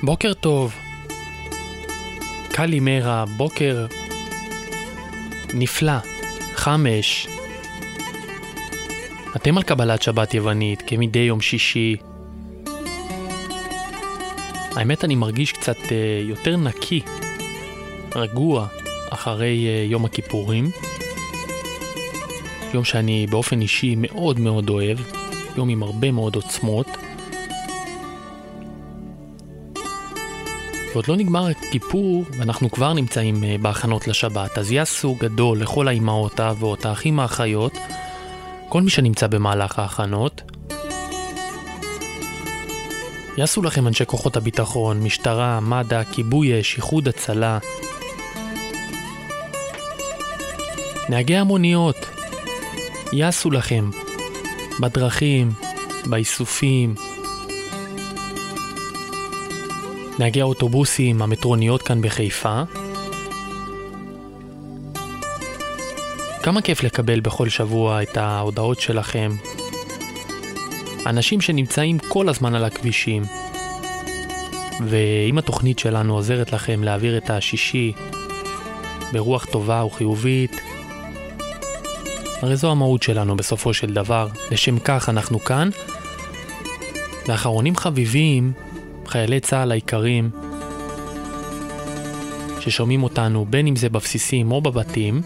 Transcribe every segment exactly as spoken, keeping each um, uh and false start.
בוקר טוב. קלימרה, בוקר נפלא, חמש. אתם על קבלת שבת יוונית כמדי יום שישי. האמת אני מרגיש קצת uh, יותר נקי, רגוע אחרי uh, יום הכיפורים. יום שאני באופן אישי מאוד מאוד אוהב, יום עם הרבה מאוד עוצמות. ועוד לא נגמר הכיפור ואנחנו כבר נמצאים uh, בהכנות לשבת. אז יעשו גדול לכל האימהות, האבות, האחים, האחיות, כל מי שנמצא במהלך ההכנות. יעשו לכם אנשי כוחות הביטחון, משטרה, מד"א, כיבוי אש, איחוד הצלה, נהגי המוניות, יעשו לכם בדרכים, באיסופים, נהגי האוטובוסים, המטרוניות כאן בחיפה. כמה כיף לקבל בכל שבוע את ההודעות שלכם. אנשים שנמצאים כל הזמן על הכבישים. ואם התוכנית שלנו עוזרת לכם להעביר את השישי ברוח טובה וחיובית, הרי זו המהות שלנו בסופו של דבר. לשם כך אנחנו כאן. ואחרונים חביבים, חיילי צה"ל העיקרים, ששומעים אותנו בין אם זה בבסיסים או בבתים,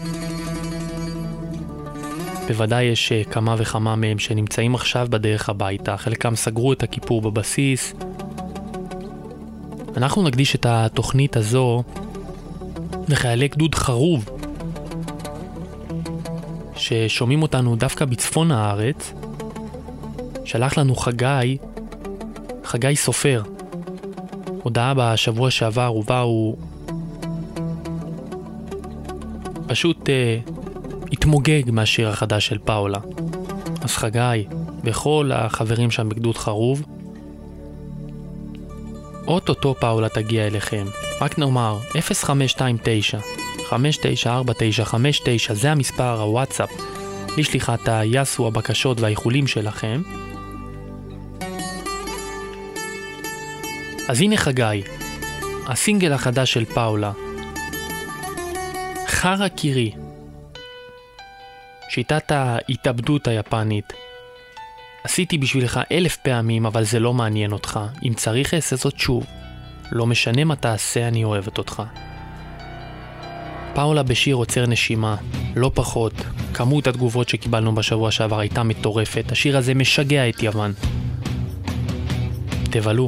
בוודאי יש כמה וכמה מהם שנמצאים עכשיו בדרך הביתה. חלקם סגרו את הכיפור בבסיס. אנחנו נקדיש את התוכנית הזו לחיילי גדוד חרוב ששומעים אותנו דווקא בצפון הארץ. שלח לנו חגי, חגי סופר, הודעה בשבוע שעבר ובה הוא פשוט uh, התמוגג מהשיר החדש של פאולה. אז חגי וכל החברים שם בגדוד חרוב, אוטוטו פאולה תגיע אליכם. רק נאמר אפס חמש שתיים תשע חמש תשע ארבע תשע חמש תשע, זה המספר הוואטסאפ לשליחת היסו, הבקשות והאיחולים שלכם. אז הנה חגי, הסינגל החדש של פאולה, חרה קירי, שיטת ההתאבדות היפנית. עשיתי בשבילך אלף פעמים, אבל זה לא מעניין אותך. אם צריך אעשה זאת שוב. לא משנה מה תעשה, אני אוהבת אותך. פאולה בשיר עוצר נשימה, לא פחות. כמות התגובות שקיבלנו בשבוע שעבר הייתה מטורפת. השיר הזה משגע את יוון. תבלו.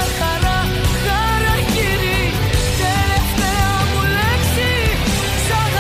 Τελευταία μου λέξη, σ'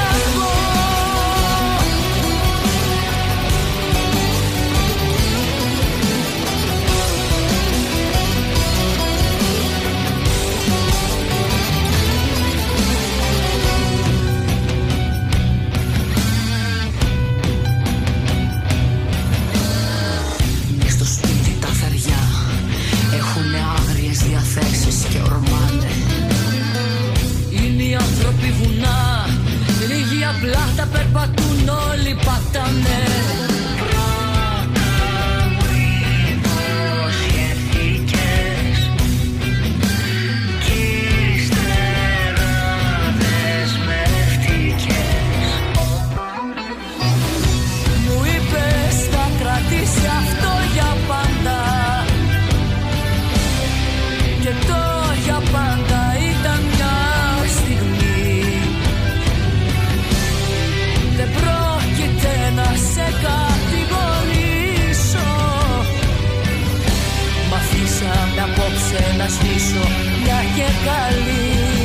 στήσω μια και καλή.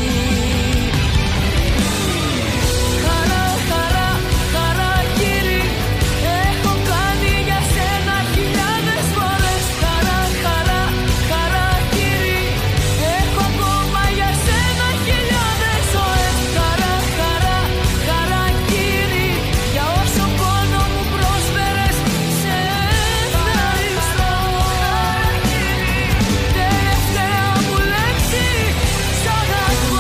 Χαρά, χαρά, χαρά κύριε, έχω κάνει για σένα χιλιάδες φορές. Χαρά, χαρά, χαρά κύριε, έχω ακόμα για σένα χιλιάδες ζωές. Χαρά, χαρά, χαρά κύριε, για όσο πόνο μου πρόσφερες σε ευχαριστώ. Τελευταία μου λέξη, σ' αγαπώ.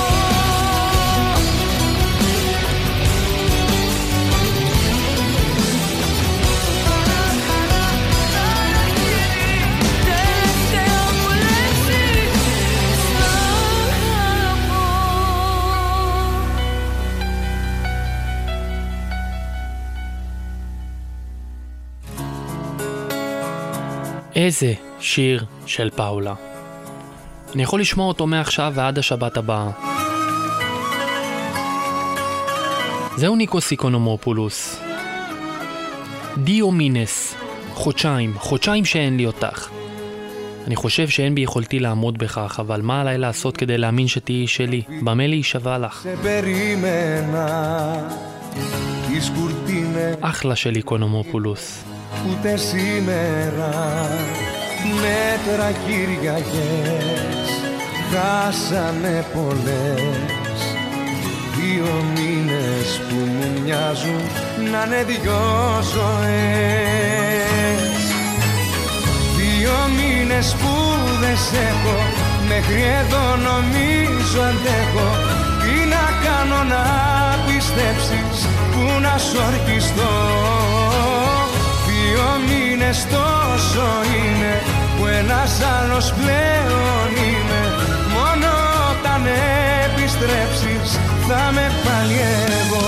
Τελευταία μου λέξη, σ' αγαπώ. איזה שיר של פאולה. אני יכול לשמוע אותו מעכשיו ועד השבת הבאה. זהו ניקוס איקונומופולוס. דיו מינס. חודשיים, חודשיים שאין לי אותך. אני חושב שאין ביכולתי לעמוד בכך, אבל מה עליי לעשות כדי להאמין שתהיי שלי? במה להישבע לך? Σε περίμενα τις κουρτίνες אחלה של איקונומופולוס. ούτε σήμερα μέτρα Κυριακές χάσανε πολλές. Δύο μήνες που μου μοιάζουν να είναι δυο ζωές. Δύο μήνες που δεν σ' έχω, μέχρι εδώ νομίζω αντέχω. Τι να κάνω να πιστέψεις, που να σ' ορκιστώ. Δύο μήνες τόσο είναι που ένας άλλος πλέον είμαι. Μόνο όταν επιστρέψεις θα με πάλι εγώ.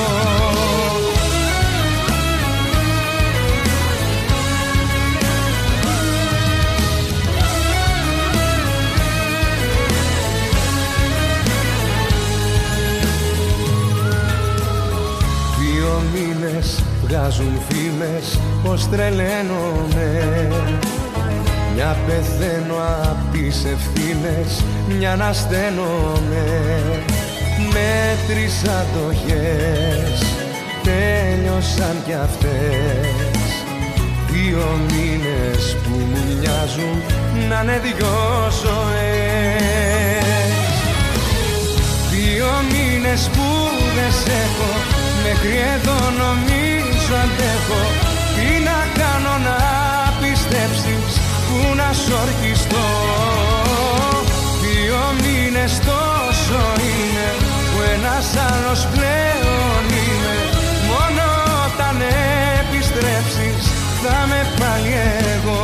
Δύο μήνες βγάζουν φήμες πως τρελαίνομαι. Μια πεθαίνω απ' τις ευθύνες, μια να στένομαι. Μέτρης αντοχές τέλειωσαν κι αυτές. Δύο μήνες που μου μοιάζουν να είναι δυο ζωές. Δύο μήνες που δεν σ' έχω, μέχρι εδώ νομίζω αντέχω. Τι να κάνω να πιστέψεις, που να σ' ορκιστώ. Δύο μήνες τόσο είναι που ένας άλλος πλέον είμαι. Μόνο όταν επιστρέψεις θα με πάλι εγώ.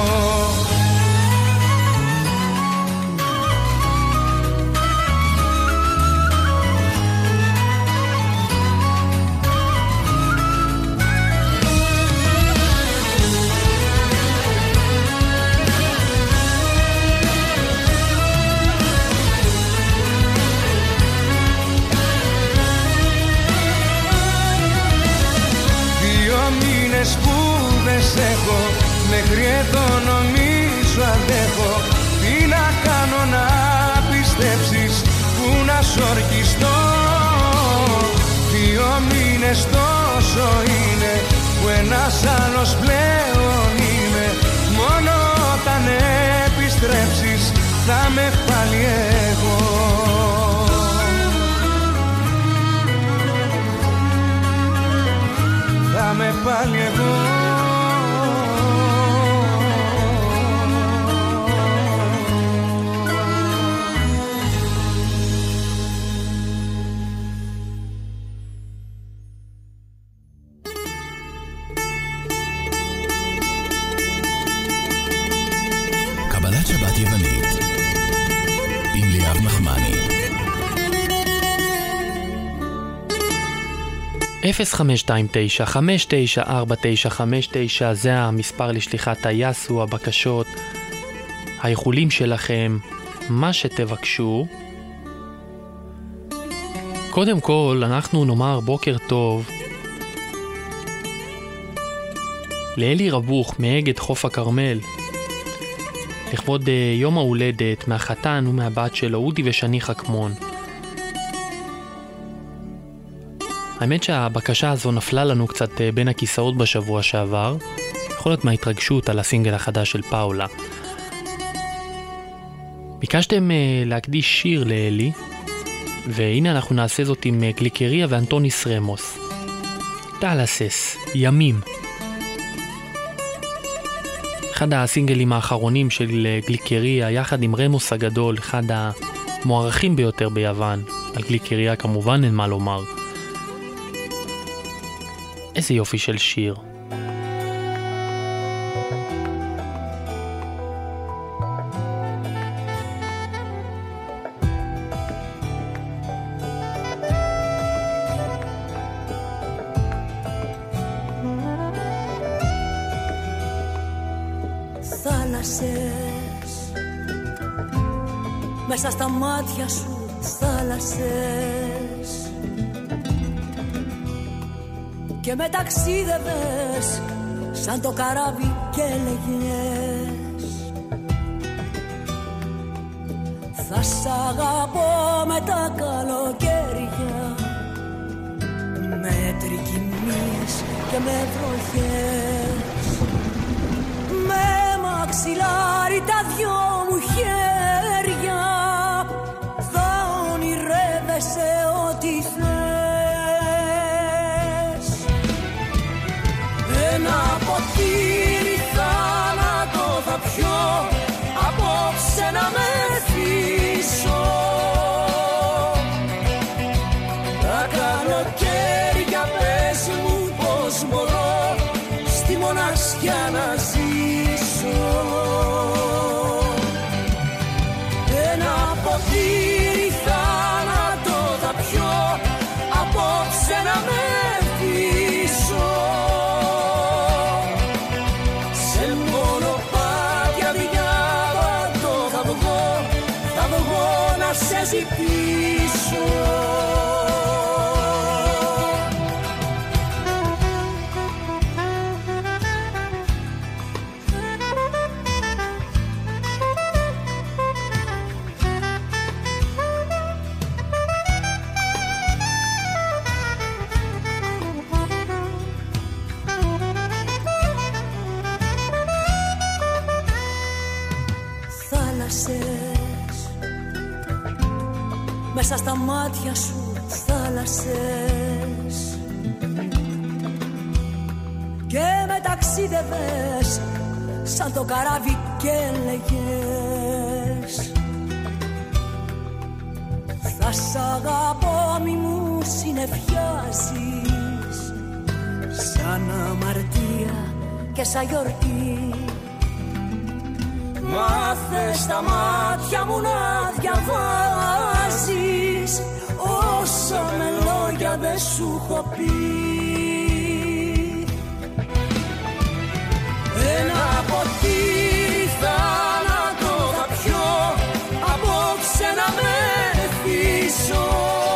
Που δεν σ' έχω, μέχρι εδώ νομίζω αντέχω. Τι να κάνω να πιστέψεις, που να σ' ορκιστώ. Δύο μήνες τόσο είναι που ένας άλλος πλέον είμαι. Μόνο όταν επιστρέψεις θα με πάλι εγώ. Θα με πάλι εγώ. קבלת שבת יוונית עם ליאב נחמני. אפס חמש שתיים תשע חמש תשע ארבע תשע חמש תשע זה המספר לשליחת היסו, הבקשות, האיחולים שלכם, מה שתבקשו. קודם כל אנחנו נאמר בוקר טוב לאלי רבוך מאגד חוף הכרמל. לכבוד אה, יום ההולדת מהחתן ומהבת שלו, אודי ושני חכמון. האמת שהבקשה הזו נפלה לנו קצת אה, בין הכיסאות בשבוע שעבר, יכול להיות מההתרגשות על הסינגל החדש של פאולה. ביקשתם אה, להקדיש שיר לאלי, והנה אנחנו נעשה זאת עם אה, גליקריה ואנטוניס רמוס. דלסס, ימים. אחד הסינגלים האחרונים של גליקריה יחד עם רמוס הגדול, אחד המוערכים ביותר ביוון. על גליקריה כמובן אין מה לומר. איזה יופי של שיר. Θάλασσες, μέσα στα μάτια σου θάλασσες, και με ταξίδευες σαν το καράβι και έλεγες θα σ' αγαπώ με τα καλοκαίρια, με τρικυμίες και με βροχές, με μαξιλάρι τα δυο μου χέρια, θα ονειρεύεσαι ό,τι θες. Ένα ποτήρι θάνατο θα πιω, απόψε να με θύσω. Τα καλοκαίρια πες μου πως μπορώ στη μοναξιά να ζήσω. Ένα ποτήρι θάνατο θα πιω, απόψε να με θύσω. Σε μονοπάτια διάβατο θα βγω, θα βγω να σε ζητήσω. Μέσα στα μάτια σου θάλασσες, και με ταξίδευες σαν το καράβι και έλεγες θα σ' αγαπώ μη μου συνεφιάζεις, σαν αμαρτία και σαν γιορτή. Μάθε στα μάτια μου να διαβάζεις όσα με λόγια δεν σου έχω πει. Ένα ποτήρι θάνατο θα πιω, απόψε να με θύσω.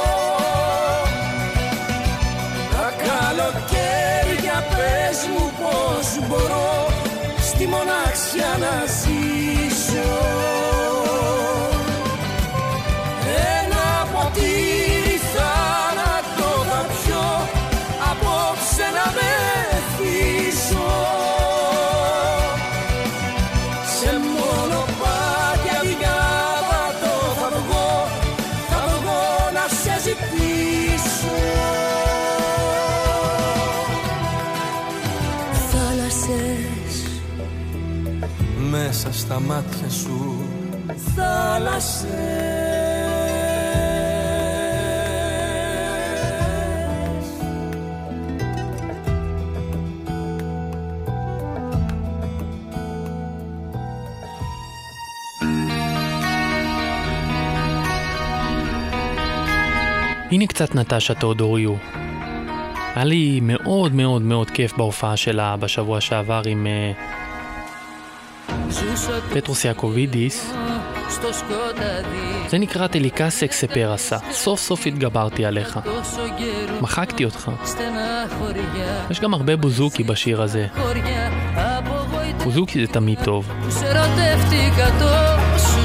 Τα καλοκαίρια πες μου πως μπορώ στη μοναξιά να ζήσω. Ένα ποτήρι θάνατο θα πιω, απόψε να με θύσω. Σε μονοπάτια διάβατο θα βγω, θα βγω να σε ζητήσω. Θάλασσες, μέσα στα μάτια σου θάλασσες. הנה קצת נטשה תאודוריו. היה לי מאוד מאוד מאוד כיף בהופעה שלה בשבוע שעבר עם פטרוס יעקובידיס. זה נקרא טליקס אקספרסה. סוף סוף התגברתי עליך. מחקתי אותך. יש גם הרבה בוזוקי בשיר הזה. בוזוקי זה תמיד טוב. Σερωτεύτηκα τόσο.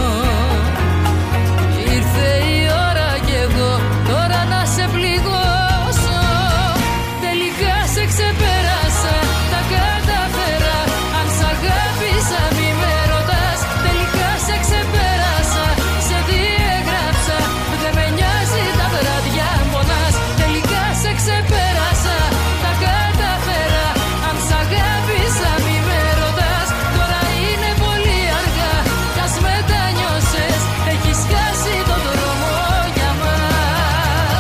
Ήρθε η ώρα κι εγώ τώρα να σε πληγώσω. Τελικά σε ξεπέρασα, τα καταφέρα. Αν σ' αγάπησα μη με ρωτάς. Τελικά σε ξεπέρασα, σε διέγραψα. Δεν με νοιάζει τα βράδια πονάς. Τελικά σε ξεπέρασα, τα καταφέρα. Αν σ' αγάπησα μη με ρωτάς. Τώρα είναι πολύ αργά κι ας μετανιώσες. Έχεις χάσει τον δρόμο για μας.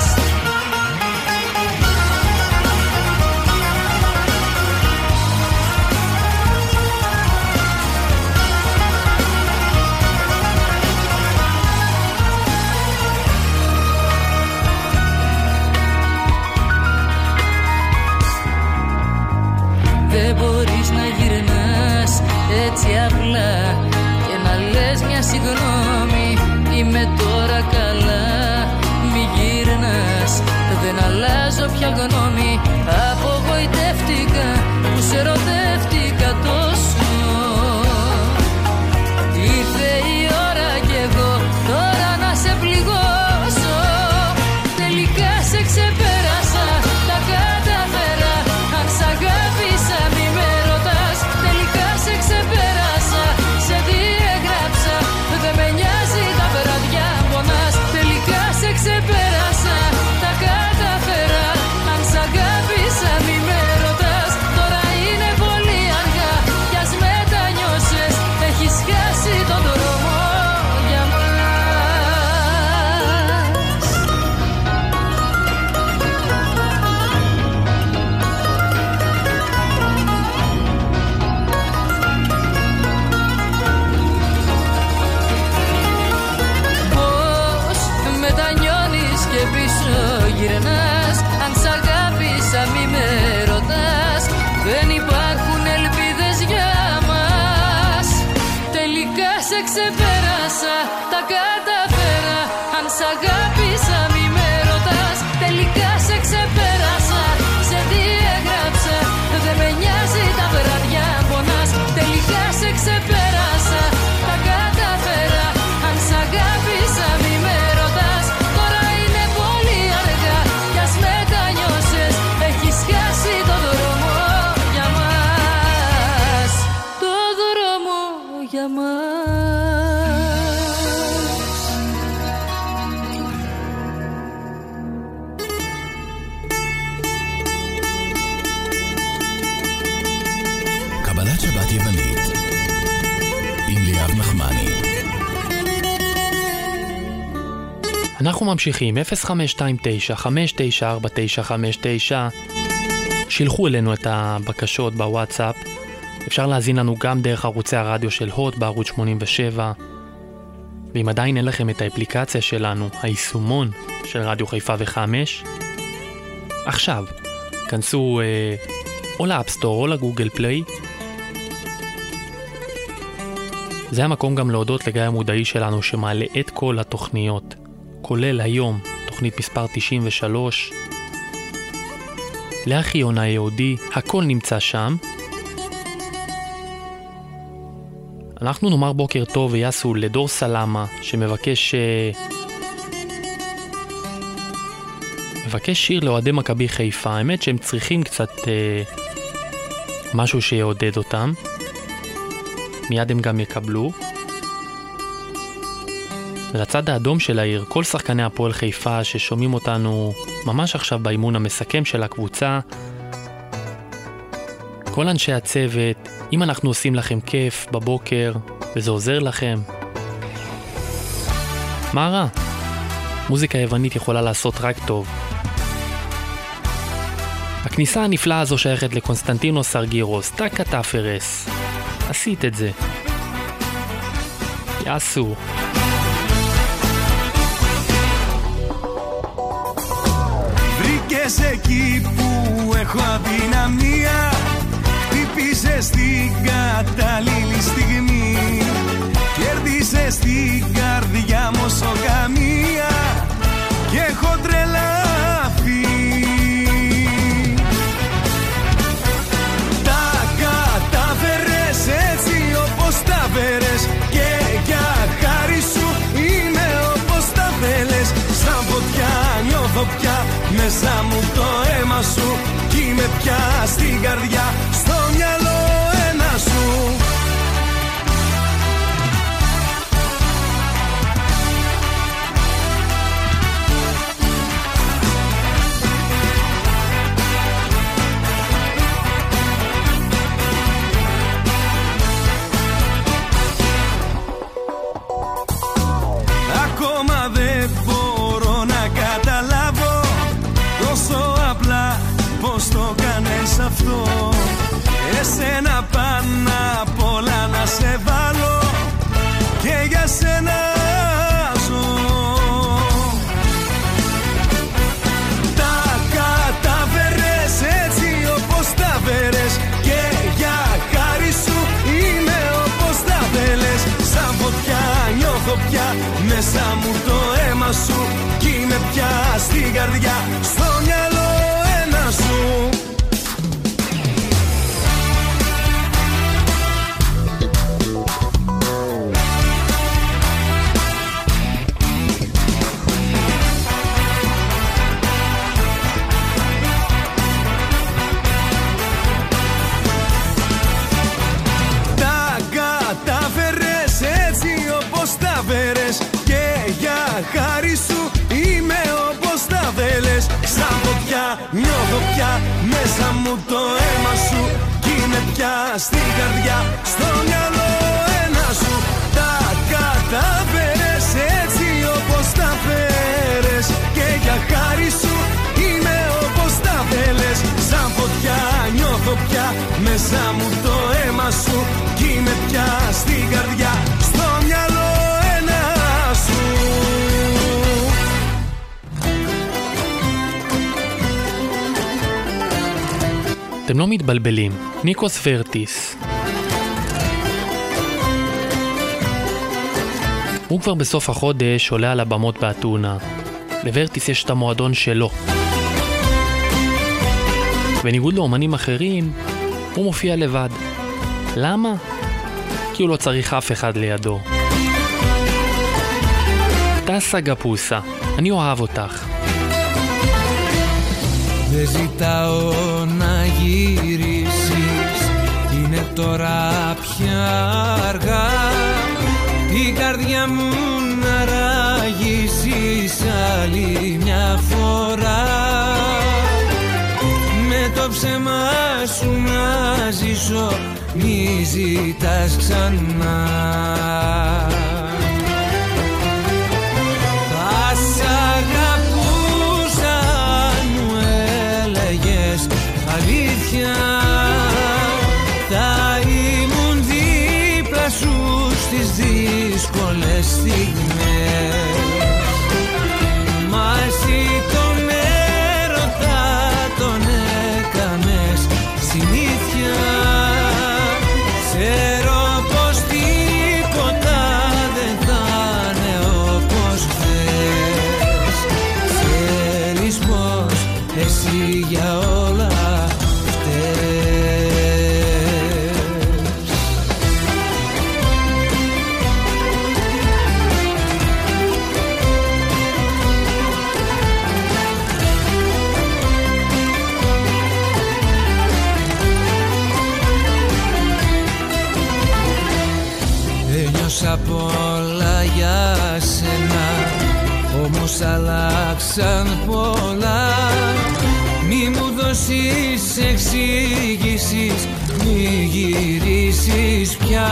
Δεν μπορείς να γυρνάς έτσι απλά και να λες μια συγγνώμη. Είμαι τώρα καλά, μη γυρνάς. Δεν αλλάζω πια γνώμη. Απογοητεύτηκα που σε ερωτεύτηκα τόσο. Ήρθε η ώρα κι εγώ τώρα να σε πληγώσω. Τελικά σε ξεπέρασα, τα καταφέρα. Αν σ' αγάπησα μη με ρωτάς. Τελικά σε ξεπέρασα, σε διέγραψα. Δεν με νοιάζει τα βράδια πονάς. Τελικά σε ξεπέρασα, τα καταφέρα. Αν σ' αγάπησα μη με ρωτάς. Τώρα είναι πολύ αργά κι ας μετανιώσες. Έχεις χάσει τον δρόμο για μας. Πώς μετανιώνεις και πίσω γυρνάς. Αν σ' αγάπησα μη με ρωτάς. Δεν υπάρχουν ελπίδες για μας. Τελικά σε ξεπέρασα, τα καταφέρα. Αν σ' αγάπησα μη με ρωτάς. Τελικά σε ξεπέρασα, σε διέγραψα. Δεν με νοιάζει τα βράδια πονάς. Τελικά σε ξεπέρασα, τα καταφέρα. Αν σ' αγάπησα μη με ρωτάς. Τώρα είναι πολύ αργά κι ας μετανιώσες. Έχεις χάσει το δρόμο για μας. Το δρόμο για μας. קבלת שבת יוונית עם ליאב נחמני. אנחנו ממשיכים, אפס חמש שתיים תשע חמש תשע ארבע תשע חמש תשע. שילחו אלינו את הבקשות בוואטסאפ. אפשר להזין לנו גם דרך ערוצי הרדיו של הוט בערוץ שמונים ושבע. ואם עדיין אין לכם את האפליקציה שלנו, היישומון של רדיו חיפה וחמש, עכשיו, כנסו אה, או לאפסטור או לגוגל פליי. זה המקום גם להודות לגיא המודעי שלנו שמעלה את כל התוכניות, כולל היום תוכנית מספר תשעים ושלוש. לאחי יונה יהודי, הכל נמצא שם. אנחנו נאמר בוקר טוב ויעשו לדור סלמה שמבקש מבקש שיר לאוהדי מכבי חיפה. האמת שהם צריכים קצת אה, משהו שיעודד אותם. מיד הם גם יקבלו. ולצד האדום של העיר, כל שחקני הפועל חיפה ששומעים אותנו ממש עכשיו באימון המסכם של הקבוצה, כל אנשי הצוות, אם אנחנו עושים לכם כיף בבוקר וזה עוזר לכם, מה רע? מוזיקה יוונית יכולה לעשות רק טוב. הכניסה הנפלאה הזו שייכת לקונסטנטינוס ארגירוס, טקה טאפרס. עשית את זה. יעשו. Βρήκες εκεί που έχω αδυναμία. Χτύπησες την κατάλληλη στιγμή. Κέρδισες την καρδιά μου όσο καμία. Και έχω τρελαθεί. Τα κατάφερες. μέσα μου το αίμα σου κι είμαι πια στην καρδιά, στο μυαλό ένα σου. Ακόμα δεν μπορώ να καταλάβω τόσο απλά πως το κάνεις αυτό. Εσένα πάνω απ' όλα να σε βάλω και για σένα ζω. Τα κατάφερες έτσι όπως τα φέρες και για χάρη σου είμαι όπως τα θέλες. Σαν φωτιά νιώθω πια μέσα μου το αίμα σου κι είμαι πια στην καρδιά, στο μυαλό ένα σου. Τα κατάφερες έτσι όπως τα φέρες και για χάρη σου είμαι όπως τα θέλες. Σαν φωτιά νιώθω πια μέσα μου το αίμα σου κι είμαι πια στην καρδιά, στο μυαλό ένα σου. Τα κατάφερες έτσι όπως τα φέρες και για χάρη σου είμαι όπως τα θέλες. Σαν φωτιά νιώθω πια μέσα μου το αίμα σου κι είμαι πια στην καρδιά, στο μυαλό ένα σου. אתם לא מתבלבלים, ניקוס ורטיס. הוא כבר בסוף החודש עולה על הבמות באתונה. לוורטיס יש את המועדון שלו. בניגוד לאומנים אחרים, הוא מופיע לבד. למה? כי הוא לא צריך אף אחד לידו. טסה גפוסה, אני אוהב אותך. Δεν ζητάω να γυρίσεις, είναι τώρα πια αργά. Η καρδιά μου να ράγισεις άλλη μια φορά. Με το ψέμα σου να ζήσω, μη ζητάς ξανά. Θα σ' αγαπούσα αν μου έλεγες αλήθεια. Θα ήμουν δίπλα σου στις δύσκολες στιγμές. Μα εσύ τον έρωτα τον έκανες συνήθεια. Ξέρω πως τίποτα δεν θα είναι όπως θες. Ξέρεις πως εσύ για όλα φταίς. Ένιωσα πολλά για σένα, όμως αλλάξαν πολλά. Μη μου δώσεις εξήγησεις, μη γυρίσεις πια.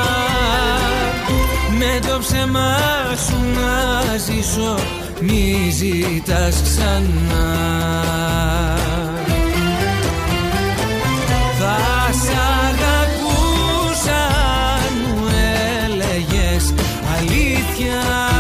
Με το ψέμα σου να ζήσω, μη ζητάς ξανά. Θα σ' αγαπούσα αν μου έλεγες αλήθεια.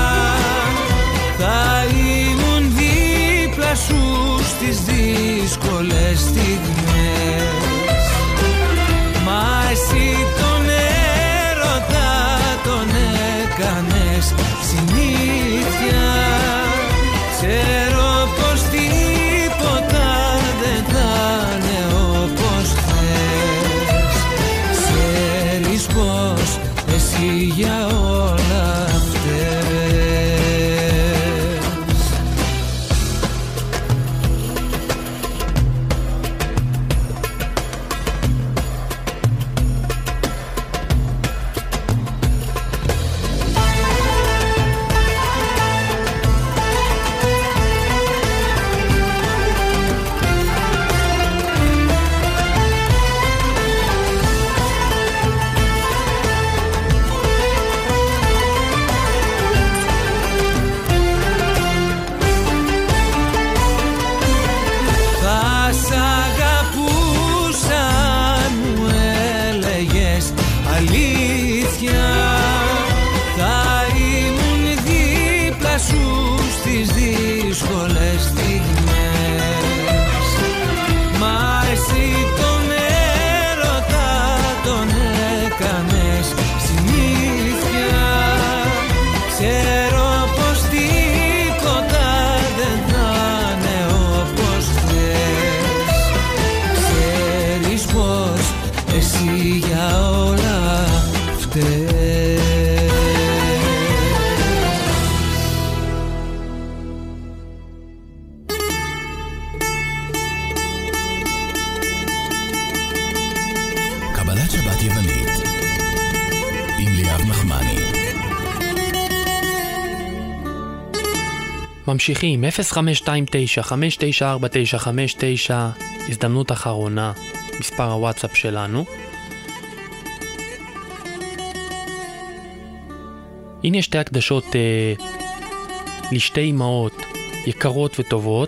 Θα ήμουν δίπλα σου στις δύσκολες στιγμές. Μα εσύ τον έρωτα τον έκανες συνήθεια. Ξέρω πως τίποτα δεν θα είναι όπως θες. Ξέρεις πως εσύ για όλα φταίς. αλήθεια. Θα ήμουν δίπλα σου στις δύσκολες στιγμές. Μα εσύ τον έρωτα τον έκανες συνήθεια. Ξέρω πως τίποτα δεν θα είναι όπως θες. Ξέρεις πως εσύ για όλα φταίς. קבלת שבת יוונית עם ליאב נחמני. ממשיכים, אפס חמש שתיים תשע חמש תשע ארבע תשע חמש תשע, הזדמנות אחרונה, מספר הוואטסאפ שלנו. הנה שתי הקדשות אה, לשתי אמהות יקרות וטובות.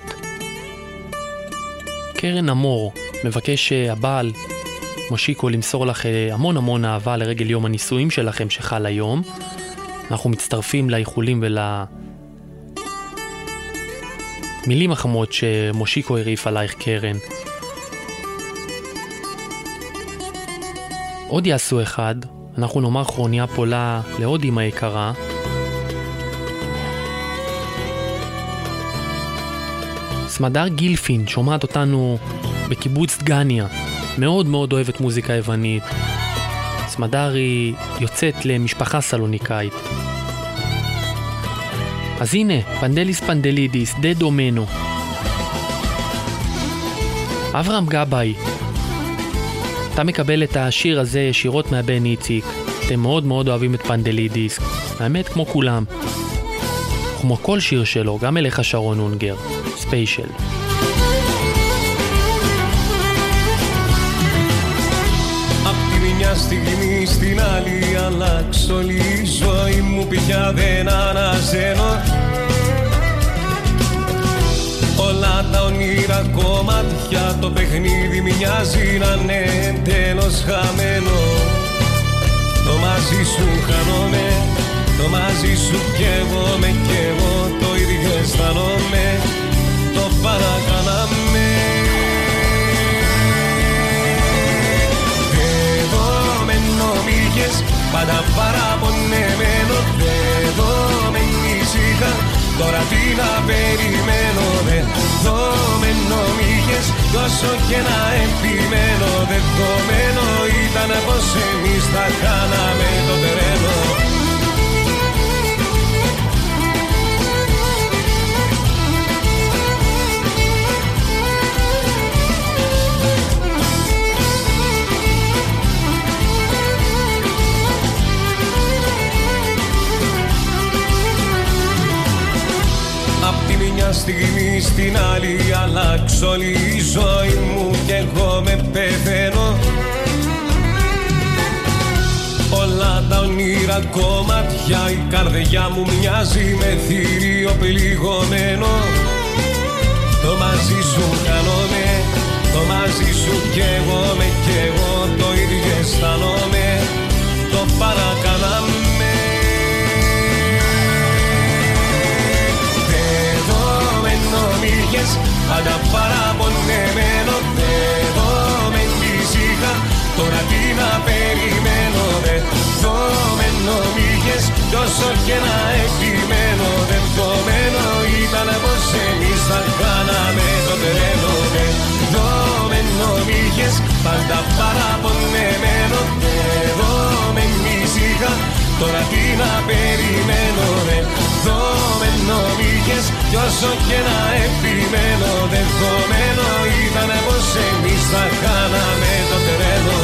קרן אמור מבקש הבעל מושיקו למסור לך המון המון אהבה לרגל יום הנישואים שלכם שחל היום. אנחנו מצטרפים לאיחולים ולמילים החמות שמושיקו הריף עלייך קרן. עוד יעשו אחד, אנחנו נאמר כרוניה פולה לעוד אמא יקרה. סמדר גילפין שומעת אותנו בקיבוץ דגניה, מאוד מאוד אוהבת מוזיקה יוונית. סמדר היא יוצאת למשפחה סלוניקאית. אז הנה, פנדליס פנדלידיס, דה דומנו. אברהם גבאי, אתה מקבל את השיר הזה ישירות מהבן איציק. אתם מאוד מאוד אוהבים את פנדלידיס. האמת, כמו כולם. כמו כל שיר שלו, גם אליך שרון אונגר. ספיישל. Μια στιγμή στην άλλη αλλάξω όλη η ζωή μου, πια δεν αναζένω. Όλα τα όνειρα κομμάτια, το παιχνίδι μοιάζει να είναι τέλος χαμένο. Το μαζί σου χάνομαι, το μαζί σου καίγομαι κι εγώ το ίδιο αισθάνομαι, το παρακάναμε. Πάντα παραπονεμένο, δεδομένη ήσυχα. Τώρα τι να περιμένω, δεδομένο μ' είχες. Τόσο και να επιμένω, δεδομένο ήταν πως εμείς θα κάναμε το τρένο. Μια στιγμή στην άλλη αλλάξω όλη η ζωή μου κι εγώ με πεθαίνω. Όλα τα όνειρα κομμάτια, η καρδιά μου μοιάζει με θηρίο πληγωμένο. Το μαζί σου χάνομαι, το μαζί σου κι εγώ με κι εγώ το ίδιο αισθάνομαι, το παρακάναμε. Πάντα παραπονεμένο, δεδομένη ήσυχα. Τώρα τι να περιμένω, δεδομένο μ' είχες. Τόσο και να επιμένω, δεδομένο ήταν πως εμείς θα κάναμε το τρένο. Δεδομένο μ' είχες. Πάντα παραπονεμένο, δεδομένη ήσυχα. Τώρα τι να περιμένω, δεδομένο μ' είχες. Κι όσο και να επιμένω, δεδομένο ήταν πως εμείς θα κάναμε το τρένο.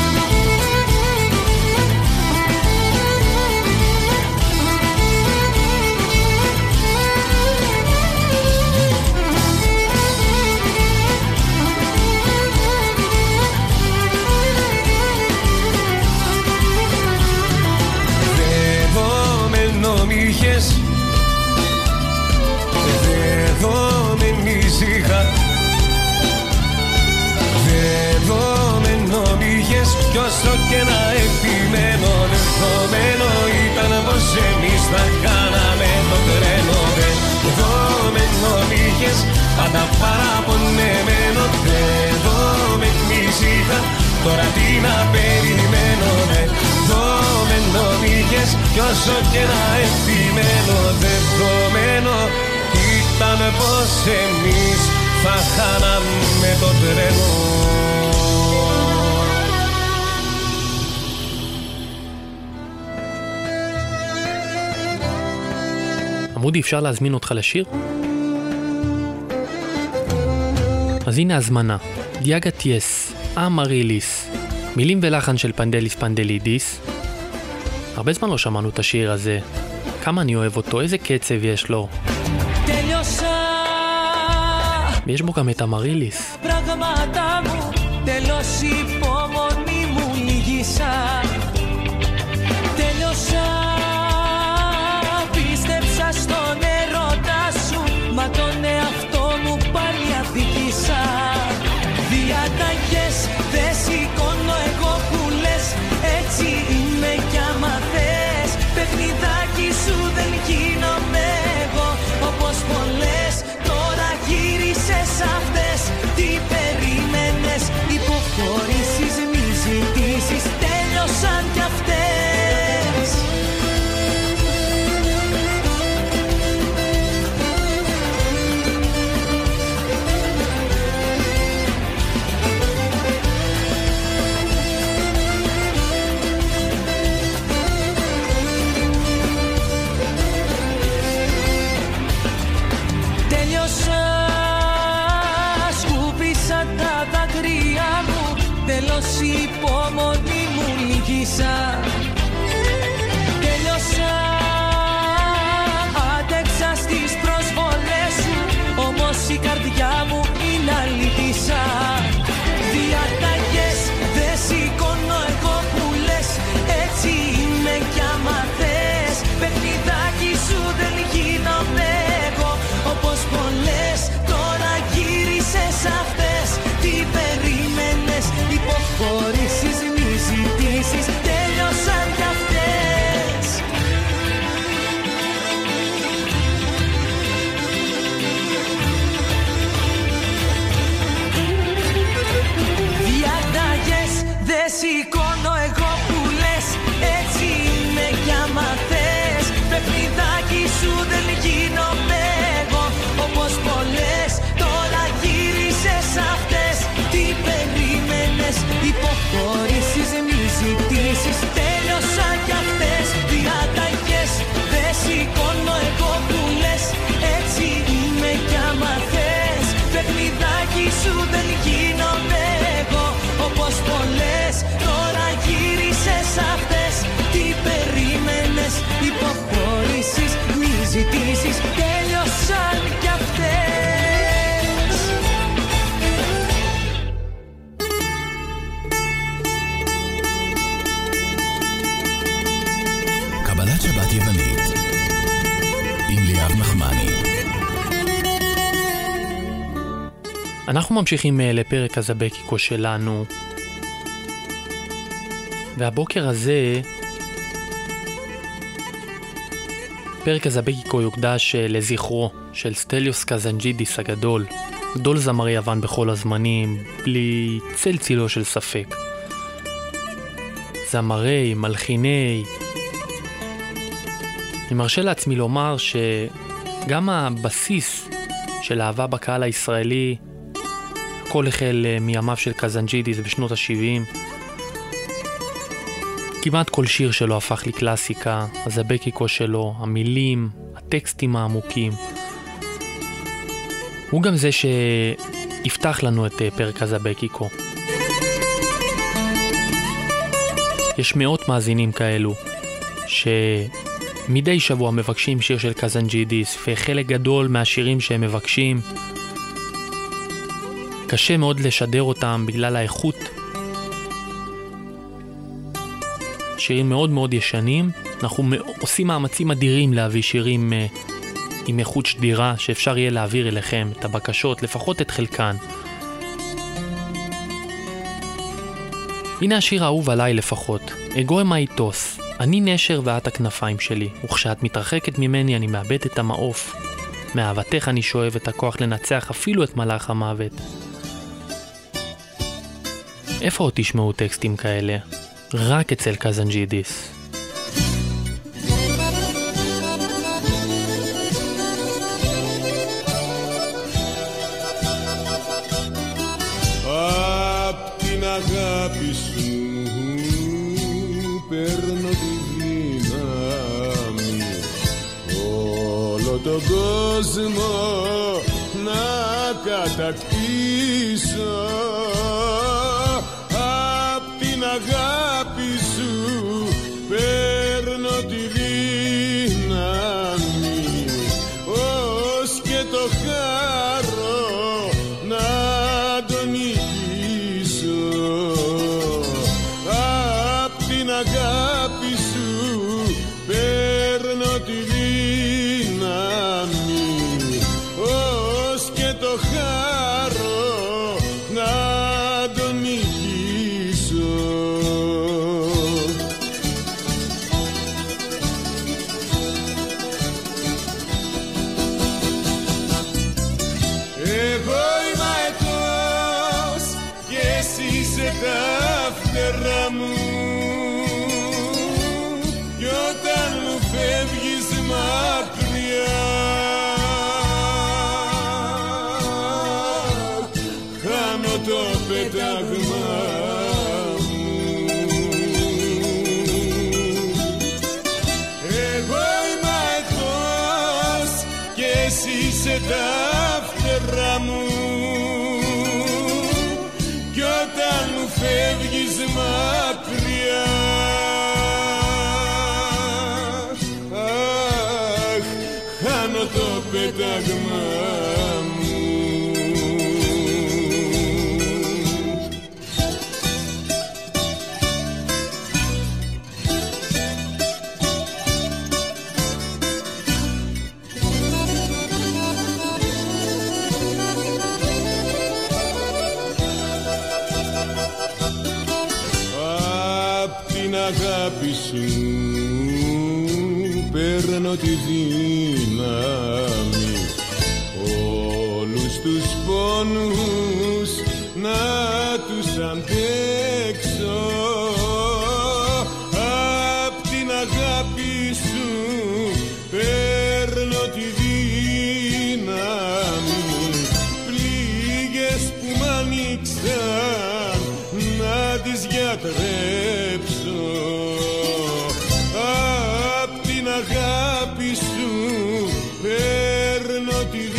Δεδομένο μ' είχες. Δεδομένη ήσυχα. Τώρα τι να περιμένω, ναι. Δεδομένο πήγες κι όσο και να επιμένω. Δεδομένο ήταν πως εμείς θα χάναμε το τρένο. עמודי, אפשר להזמין אותך לשיר? אז הנה הזמנה. דיאגה טייס, אמריליס, מילים ולחן של פנדליס פנדלידיס. הרבה זמן לא שמענו את השיר הזה. כמה אני אוהב אותו, איזה קצב יש לו. ויש בו גם את אמריליס. Πραγμάτα μου, τέλος υπομονή μου λύγησα. Τέλειωσα, πίστεψα στον ερώτα σου, μα τον εαυτό μου πάλι αδίκησα. Διαταγές δεν σηκώνω εγώ που λες, έτσι είμαι κι άμα θες. Παιχνιδάκι σου δεν γίνομαι εγώ, όπως πολλές. Τώρα γύρισες αυτές, τι περίμενες. Υποχωρήσεις, μη ζητήσεις, τέλειωσαν κι αυτές. Τέλος η υπομονή μου λύγησα. Τέλειωσα, άντεξα στις προσβολές σου, όμως η καρδιά μου είναι αλήτησα. Διαταγές δεν σηκώνω εγώ που λες, έτσι είμαι κι άμα θες. Παιχνιδάκι σου δεν γίνομαι εγώ, όπως πολλές. Τώρα γύρισες αυτές, τι περίμενες. Υποχωρήσεις, μη ζητήσεις, τέλειωσαν κι αυτές. Διαταγές δεν σηκώνω εγώ που λες, έτσι είμαι κι άμα θες. Παιχνιδάκι σου δεν γίνομαι εγώ, όπως πολλές. Τώρα γύρισες αυτές, τι περίμενες. Υποχωρήσεις, μη ζητήσεις, τέλειωσαν κι αυτές. Διαταγές δεν σηκώνω εγώ που λες, έτσι είμαι κι άμα θες. Παιχνιδάκι σου δεν γίνομαι εγώ, όπως πολλές. Τώρα γύρισες αυτές, τι περίμενες. Υποχωρήσεις, μη ζητήσεις, τέλειωσαν κι αυτές. קבלת שבת יוונית עם ליאב נחמני. אנחנו ממשיכים לפרק הזבקיקו שלנו, והבוקר הזה פרק הזבקיקו יוקדש לזכרו של סטליוס קזנג'ידיס הגדול, גדול זמרי יוון בכל הזמנים, בלי צל צילו של ספק. זמרי, מלחיני. אני מרשה לעצמי לומר שגם הבסיס של אהבה בקהל הישראלי, הכל החל מימיו של קזנג'ידיס בשנות ה-שבעים. כמעט כל שיר שלו הפך לקלאסיקה, הזבקיקו שלו, המילים, הטקסטים העמוקים. הוא גם זה שיפתח לנו את פרק הזבקיקו. יש מאות מאזינים כאלו שמדי שבוע מבקשים שיר של קזנג'ידיס, וחלק גדול מהשירים שהם מבקשים קשה מאוד לשדר אותם בגלל האיכות. שירים מאוד מאוד ישנים, אנחנו עושים מאמצים אדירים להביא שירים עם איכות שדירה שאפשר יהיה להעביר אליכם את הבקשות, לפחות את חלקן. הנה השיר האהוב עליי לפחות, אגוי מאיתוס, אני נשר ואת הכנפיים שלי, וכשאת מתרחקת ממני אני מאבד את המעוף. מאהבתך אני שואב את הכוח לנצח אפילו את מלאך המוות. איפה עוד תשמעו טקסטים כאלה? רק אצל קזנג'ידיס. Απ' την αγάπη σου παίρνω τη δύναμη όλο τον κόσμο να κατακτήσω. Απ' την αγάπη σου παίρνω τη δύναμη ως και το χαρώ να τον νικήσω. Απ' την αγάπη σου παίρνω τη δύναμη ως και το χαρώ να τον νικήσω. Εγώ είμαι αετός και εσύ είσαι τα φτερά μου κι όταν μου φεύγεις μακριά χάνω το πέταγμα μου. Εγώ είμαι αετός και εσύ είσαι τα φτερά μου κι όταν μου φεύγεις μακριά αχ, χάνω το πέταγμα μου. Αγάπη σου παίρνω τη δύναμη όλους τους πόνους να τους αντέξω. Απ' την αγάπη σου παίρνω τη δύναμη πληγές που μ' άνοιξαν να τις γιατρέψω. Απ' την αγάπη σου παίρνω τη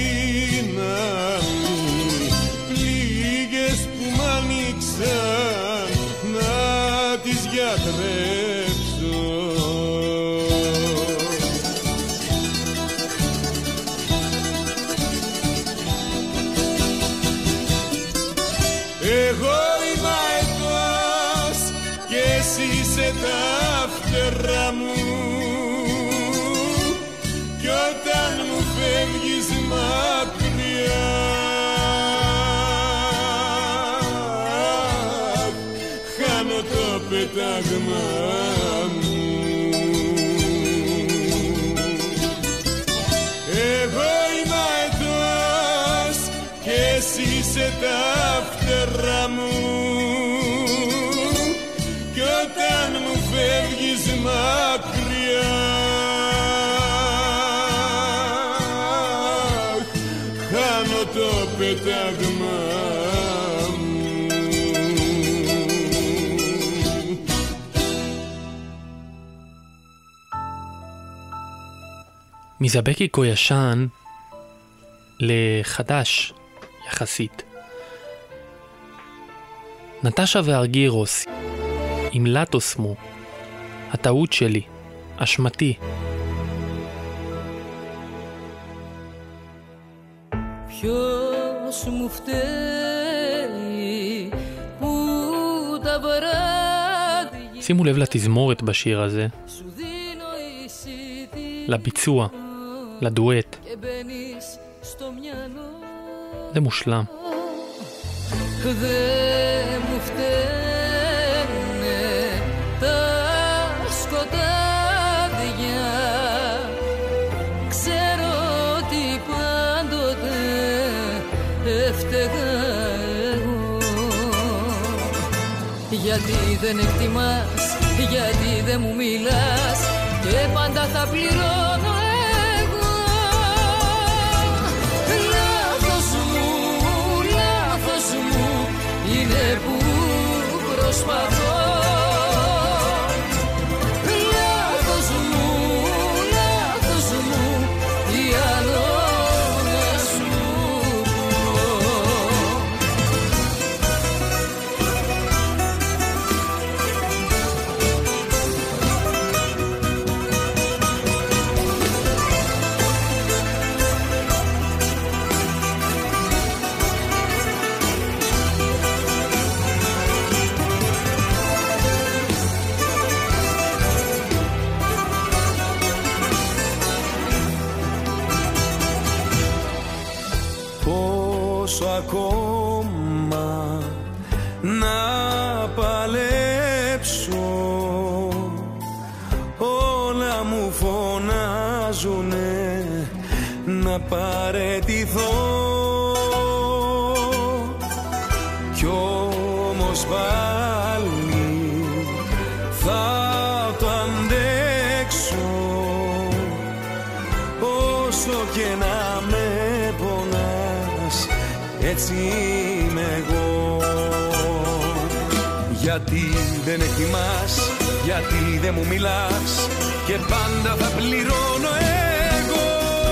δύναμη πληγές που μ' άνοιξαν να τις γιατρέψω. Εγώ είμαι αετός και εσύ είσαι τα φτερά μου κι όταν μου φεύγεις μακριά χάνω το πέταγμα μου. Εγώ είμαι αετός και εσύ είσαι τα φτερά μου κι όταν μου φεύγεις μακριά χάνω το πέταγμα μου. מזבקי כה ישן לחדש יחסית. נטשה וארגירוס עם לטוסמו, הטעות שלי, אשמתי. Ποιος μου φταίει που τα βράδια שימו לב לתזמורת בשיר הזה, σου δίνω εισιτήριο לביצוע, לדואט. και μπαίνεις στο μυαλό. זה מושלם. Δεν μου φταίνε τα σκοτάδια, ξέρω ότι πάντοτε έφταιγα εγώ. γιατί δεν εκτιμάς, γιατί δεν μου μιλάς και πάντα θα πληρώνω εγώ. Λάθος μου, λάθος μου είναι που προσπαθώ. Λάθος μου, λάθος μου, τι άλλο να σου ακόμα να παλέψω, όλα μου φωνάζουνε να παραιτηθώ κι όμως πάλι θα το αντέξω όσο και να με πονάς, έτσι είμαι εγώ. Γιατί δεν εκτιμάς, γιατί δεν μου μιλάς και πάντα θα πληρώνω εγώ.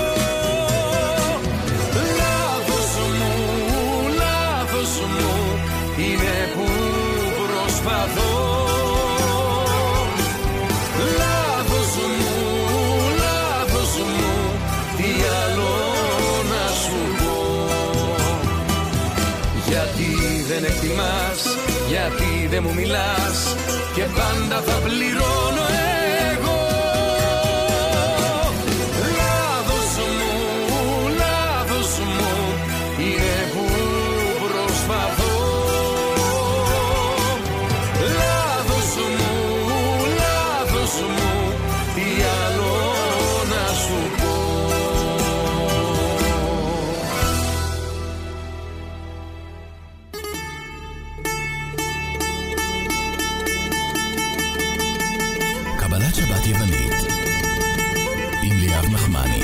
Λάθος μου, λάθος μου είναι που προσπαθώ. Λάθος μου, λάθος μου, τι άλλο να σου πω. Γιατί δεν εκτιμάς, γιατί δεν μου μιλάς και πάντα θα πληρώνω εγώ. Λάθος μου, λάθος μου είναι που προσπαθώ. Λάθος μου, λάθος μου, τι άλλο να σου πω. קבלת שבת יוונית עם ליאב נחמני.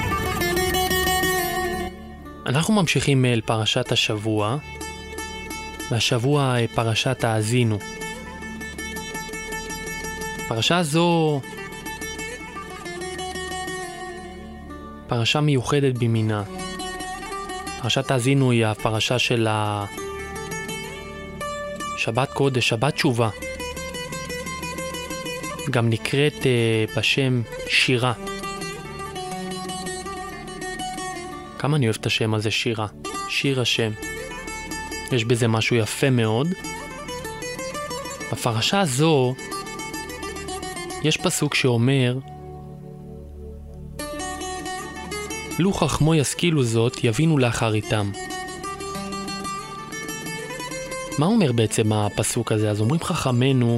אנחנו ממשיכים אל פרשת השבוע, והשבוע פרשת האזינו. פרשה זו פרשה מיוחדת במינה. פרשת האזינו היא הפרשה של שבת קודש, שבת תשובה. גם נקראת uh, בשם שירה. כמה אני אוהב את השם הזה, שירה. שיר השם. יש בזה משהו יפה מאוד. בפרשה הזו יש פסוק שאומר, לו חכמו ישכילו זאת, יבינו לאחריתם. מה אומר בעצם הפסוק הזה? אז אומרים חכמנו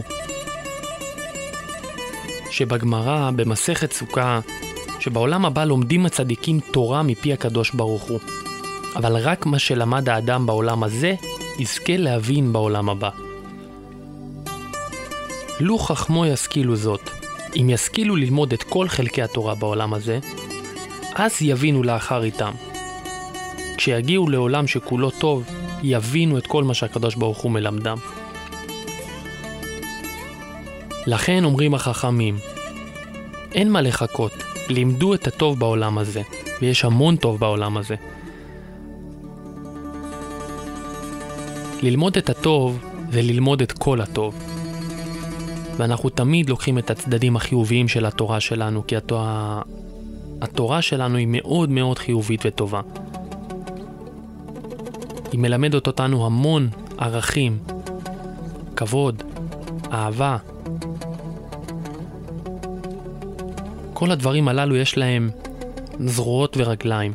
שבגמרא, במסכת סוכה, שבעולם הבא לומדים הצדיקים תורה מפי הקדוש ברוך הוא. אבל רק מה שלמד האדם בעולם הזה, יזכה להבין בעולם הבא. לו חכמו ישכילו זאת, אם ישכילו ללמוד את כל חלקי התורה בעולם הזה, אז יבינו לאחר איתם. כשיגיעו לעולם שכולו טוב, יבינו את כל מה שהקדוש ברוך הוא מלמדם. לכן אומרים החכמים, אין מה לחכות, לימדו את הטוב בעולם הזה, ויש המון טוב בעולם הזה. ללמוד את הטוב זה ללמוד את כל הטוב. ואנחנו תמיד לוקחים את הצדדים החיוביים של התורה שלנו, כי התורה, התורה שלנו היא מאוד מאוד חיובית וטובה. היא מלמדת אותנו המון ערכים, כבוד, אהבה. כל הדברים הללו יש להם זרועות ורגליים.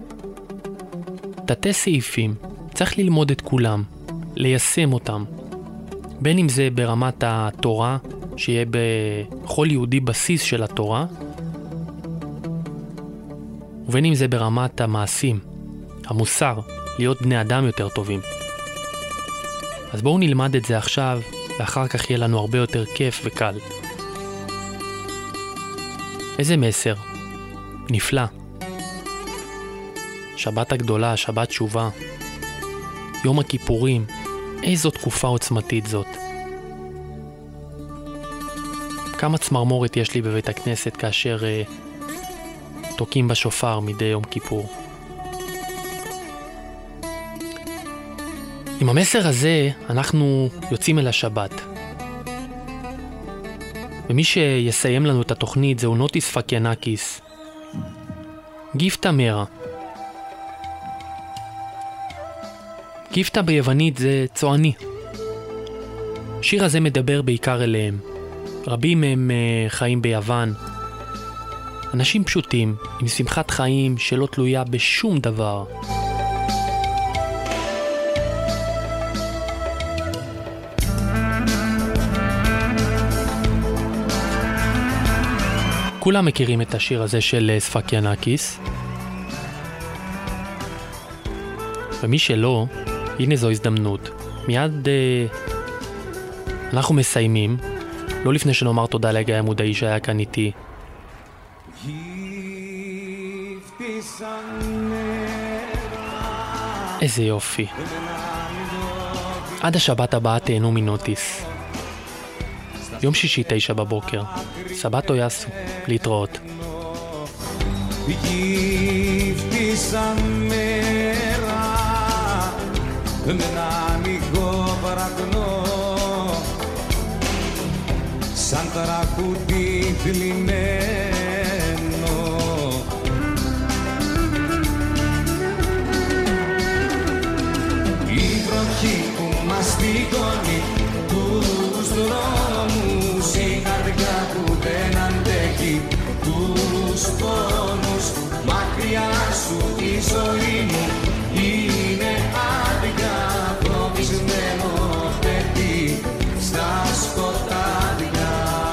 תתי סעיפים, צריך ללמוד את כולם, ליישם אותם. בין אם זה ברמת התורה, שיהיה בכל יהודי בסיס של התורה, ובין אם זה ברמת המעשים, המוסר, להיות בני אדם יותר טובים. אז בואו נלמד את זה עכשיו, ואחר כך יהיה לנו הרבה יותר כיף וקל. איזה מסר? נפלא. שבת הגדולה, שבת תשובה. יום הכיפורים, איזו תקופה עוצמתית זאת. כמה צמרמורת יש לי בבית הכנסת כאשר uh, תוקים בשופר מדי יום כיפור. עם המסר הזה אנחנו יוצאים אל השבת. ומי שיסיים לנו את התוכנית זהו נוטיס פקיאנקיס. גיפטה מרה. גיפטה ביוונית זה צועני. השיר הזה מדבר בעיקר אליהם. רבים הם uh, חיים ביוון. אנשים פשוטים, עם שמחת חיים שלא תלויה בשום דבר. כולם מכירים את השיר הזה של ספקיאנקיס. ומי שלא, הנה זו הזדמנות. מיד אה, אנחנו מסיימים. לא לפני שנאמר תודה לגיא המודעי שהיה כאן איתי. איזה יופי. עד השבת הבאה תהנו מנוטיס. יום שישי תשע בבוקר. סבתו יסו. להתראות. με ένα ανοιγό παρακνό σαν τραγούδι θλιμμένο. Η βροχή που μας τυχώνει τους δρόμους, η καρδιά που δεν αντέχει τους πόνους, μακριά σου η ζωή μου είναι άδεια, προβισμένο παιδί στα σκοτάδια.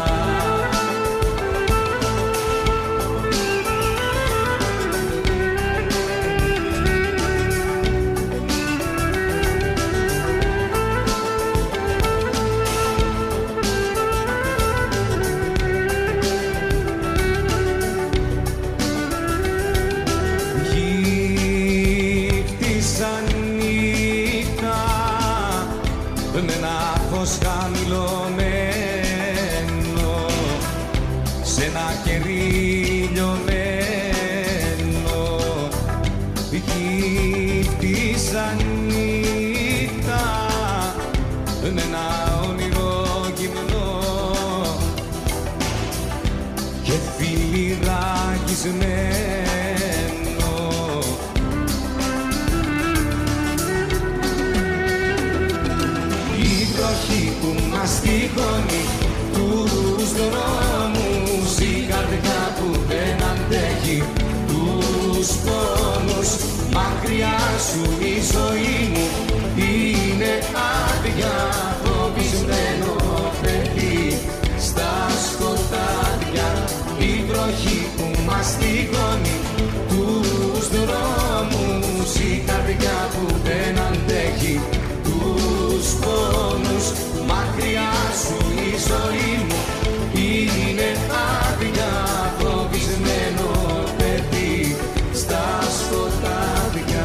Με ένα φως χαμηλωμένο, σε ένα κερί λιωμένο, γύφτησα νύχτα με ένα όνειρο γυμνό και φιλιραγισμένο. Που μας τυχώνει τους δρόμους, η καρδιά που δεν αντέχει τους πόνους, μακριά σου η ζωή μου είναι άδεια, φοβισμένο παιδί στα σκοτάδια. Η βροχή που μας τυχώνει τους δρόμους, η καρδιά που δεν αντέχει τους πόνους, μακριά σου η ζωή μου είναι άδεια, φοβισμένο παιδί στα σκοτάδια.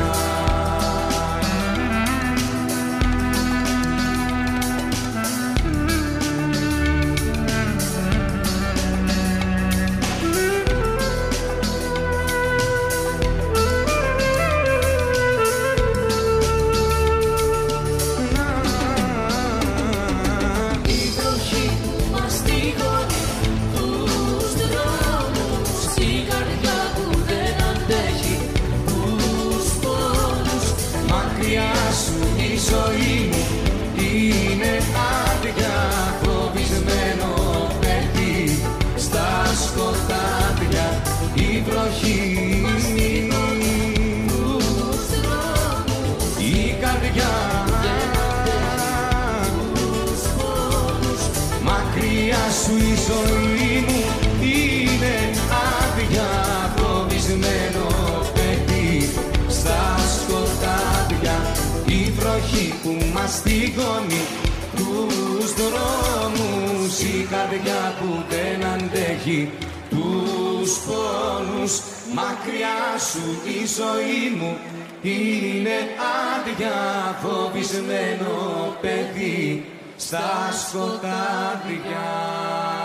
Σου η ζωή μου είναι άδεια, φοβισμένο παιδί στα σκοτάδια. Η βροχή που μας τυχώνει τους δρόμους, η καρδιά που δεν αντέχει τους πόνους. Μακριά σου η ζωή μου είναι άδεια, φοβισμένο παιδί στα σκοτάδια.